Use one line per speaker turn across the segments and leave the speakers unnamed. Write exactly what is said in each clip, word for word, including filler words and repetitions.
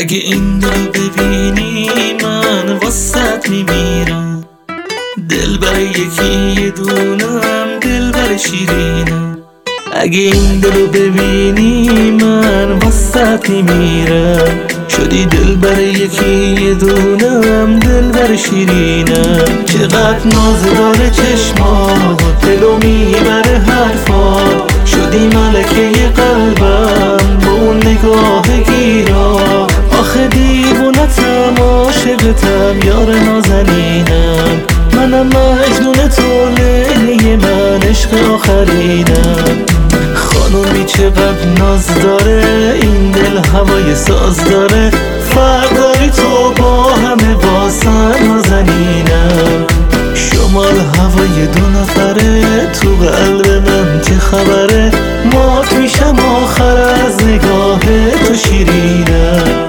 اگه این دل ببینی من واسط میمیرم. دل برای یکی یه دونم، دل برای شیرینم. اگه این دلو ببینی من واسط میمیرم. شدی دل برای یکی یه دونم، دل برای شیرینم. چقدر ناز داره چشمات، دلو میبره حرفات. شدی ملکه قلبم با اون نگاه گیرا. آخه دیوونتم عاشقتم یار نازنینم. منم مجنون تو لیلی من عشق آخرینم. خانومی چقدر ناز داره این دل هوای ساز داره. فرق داری تو با همه واسه نازنینم. شمال هوای دو نفره تو قلب من چه خبره. مات میشم آخر از نگاه تو شیرینم.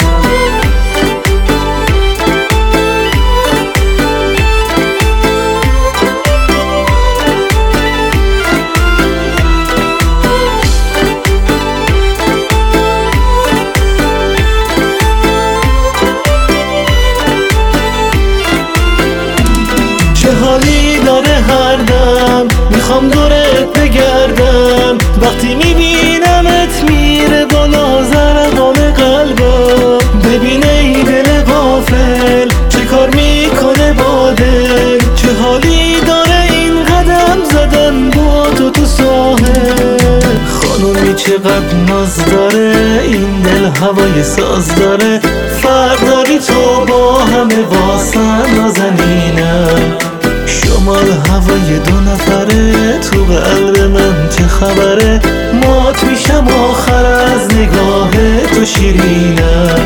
چه حالی داره هر دم میخوام دورت بگردم. وقتی میبینمت میره بالا ضربان قلبم. ببین ای دل غافل چه کار میکنه با دل. چه حالی داره این قدم زدن با تو تو ساحل. خانومی چقدر ناز داره این دل هوای ساز داره. فرق داری تو با همه واسه نازنینم. شمال هوای دو نفره تو قلب من چه خبره. مات میشم آخر از نگاه تو شیرینم.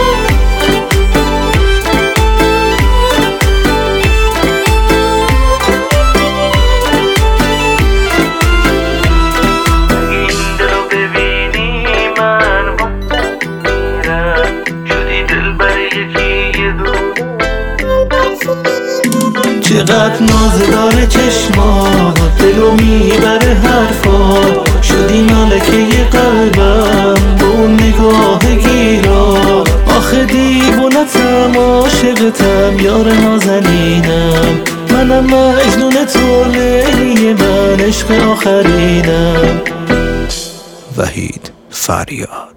چقدر ناز داره چشمات، دلو میبره حرفات. شدی ملکه قلبم با اون نگاه گیرا. آخه دیوونتم عاشقتم یار نازنینم. منم مجنون تو لیلی من عشق آخرینم.
وحید فریاد.